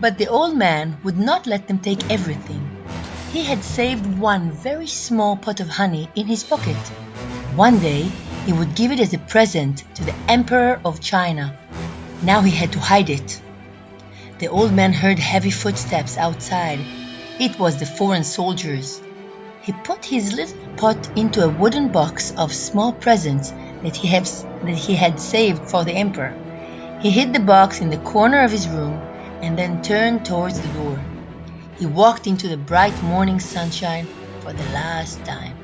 But the old man would not let them take everything. He had saved one very small pot of honey in his pocket. One day, he would give it as a present to the Emperor of China. Now he had to hide it. The old man heard heavy footsteps outside. It was the foreign soldiers. He put his little pot into a wooden box of small presents that he had saved for the emperor. He hid the box in the corner of his room and then turned towards the door. He walked into the bright morning sunshine for the last time.